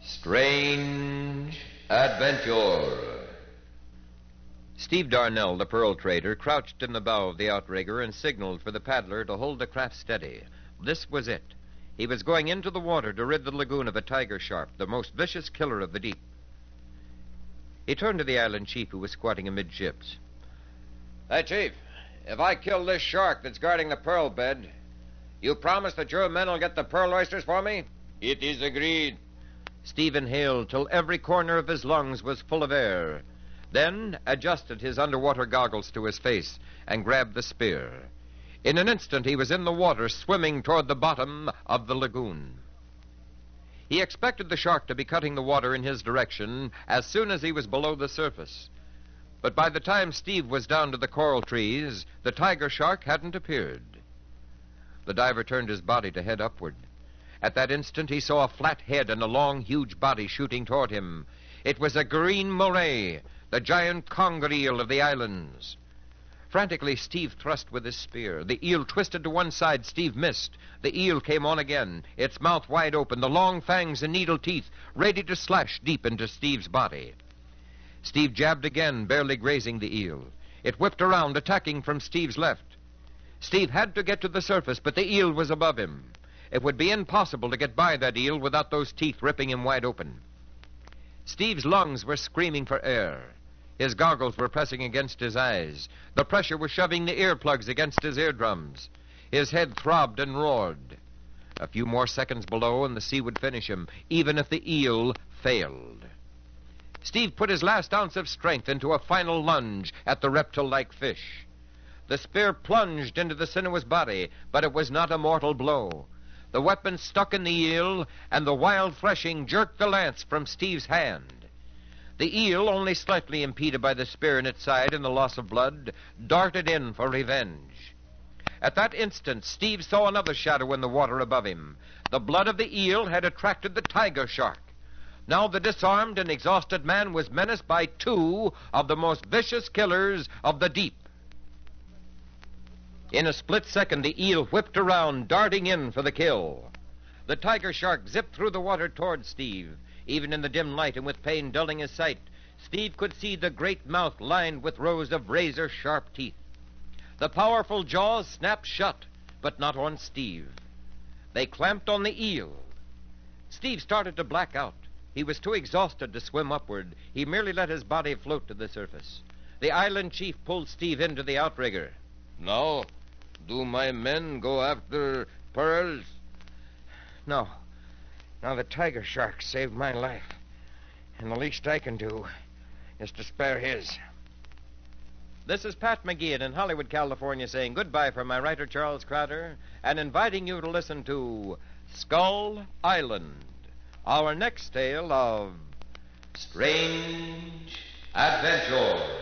Strange Adventure. Steve Darnell, the pearl trader, crouched in the bow of the outrigger and signaled for the paddler to hold the craft steady. This was it. He was going into the water to rid the lagoon of a tiger shark, the most vicious killer of the deep. He turned to the island chief, who was squatting amidships. Hey, Chief, if I kill this shark that's guarding the pearl bed, you promise that your men will get the pearl oysters for me? It is agreed. Steve inhaled till every corner of his lungs was full of air, then adjusted his underwater goggles to his face and grabbed the spear. In an instant, he was in the water, swimming toward the bottom of the lagoon. He expected the shark to be cutting the water in his direction as soon as he was below the surface. But by the time Steve was down to the coral trees, the tiger shark hadn't appeared. The diver turned his body to head upward. At that instant, he saw a flat head and a long, huge body shooting toward him. It was a green moray, the giant conger eel of the islands. Frantically, Steve thrust with his spear. The eel twisted to one side. Steve missed. The eel came on again, its mouth wide open, the long fangs and needle teeth ready to slash deep into Steve's body. Steve jabbed again, barely grazing the eel. It whipped around, attacking from Steve's left. Steve had to get to the surface, but the eel was above him. It would be impossible to get by that eel without those teeth ripping him wide open. Steve's lungs were screaming for air. His goggles were pressing against his eyes. The pressure was shoving the earplugs against his eardrums. His head throbbed and roared. A few more seconds below and the sea would finish him, even if the eel failed. Steve put his last ounce of strength into a final lunge at the reptile-like fish. The spear plunged into the sinuous body, but it was not a mortal blow. The weapon stuck in the eel, and the wild threshing jerked the lance from Steve's hand. The eel, only slightly impeded by the spear in its side and the loss of blood, darted in for revenge. At that instant, Steve saw another shadow in the water above him. The blood of the eel had attracted the tiger shark. Now the disarmed and exhausted man was menaced by two of the most vicious killers of the deep. In a split second, the eel whipped around, darting in for the kill. The tiger shark zipped through the water toward Steve. Even in the dim light and with pain dulling his sight, Steve could see the great mouth lined with rows of razor-sharp teeth. The powerful jaws snapped shut, but not on Steve. They clamped on the eel. Steve started to black out. He was too exhausted to swim upward. He merely let his body float to the surface. The island chief pulled Steve into the outrigger. Now, do my men go after pearls? No. Now, the tiger shark saved my life. And the least I can do is to spare his. This is Pat McGeehan in Hollywood, California, saying goodbye from my writer, Charles Crowder, and inviting you to listen to Skull Island, our next tale of strange adventure.